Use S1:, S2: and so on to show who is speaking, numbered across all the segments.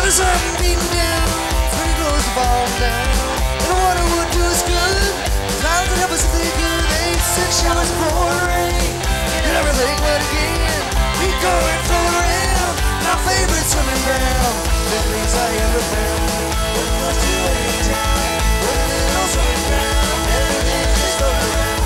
S1: the sun beating down, pretty close to fall down. And the water would do us good, clouds would help us if they could. They said showers pour rain, and everything wet again. We go and float around, my favorite swimming ground. The place I ever found, what goes to any town, with a little swimming ground. Everything just float around.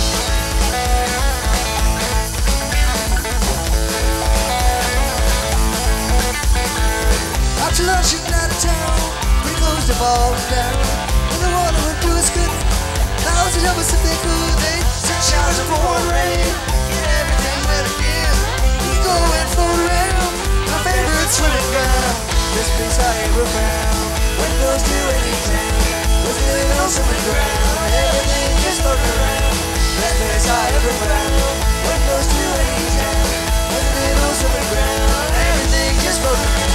S1: Out to lunch and out of town, pretty close to falling down. And the water would do us good, clouds would help us if they could. They sent showers of pouring rain, and everything wet again. We go and float around, my favorite swimming ground. This place I ever found, when it goes to any town, with a little swimming ground. Everything just floating around. Best place I ever found, when it goes to any town, with a little swimming ground. Everything just floating around.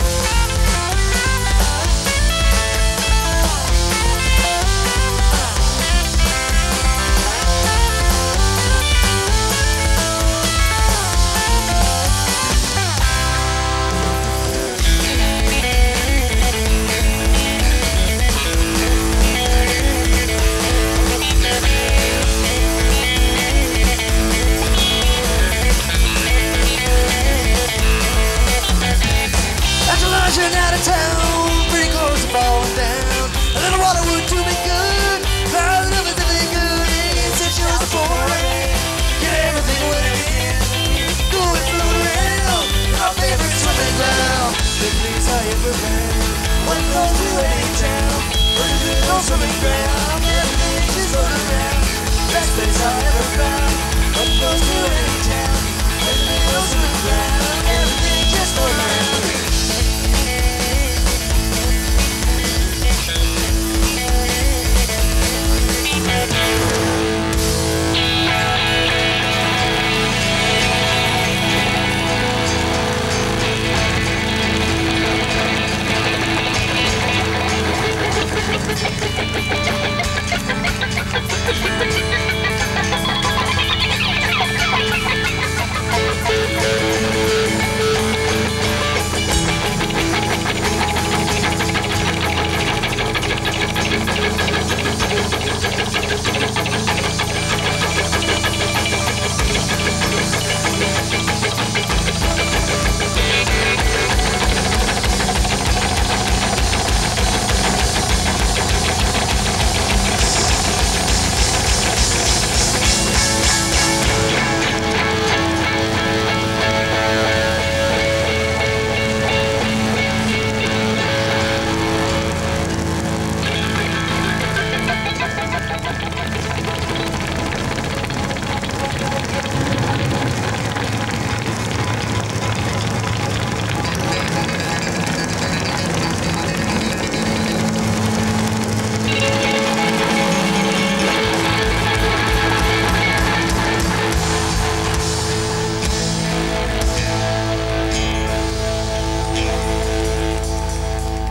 S1: Out of town, pretty close to falling down. A little water would do me good, clouds of everything good. It said she was pouring, get everything wet again. Go and float around, our favorite swimming ground. The place I ever found, when it goes to any town, with a little swimming ground. Everything just floating around. Best place I ever found, when it goes to any town, with a little swimming ground. Everything just floating around.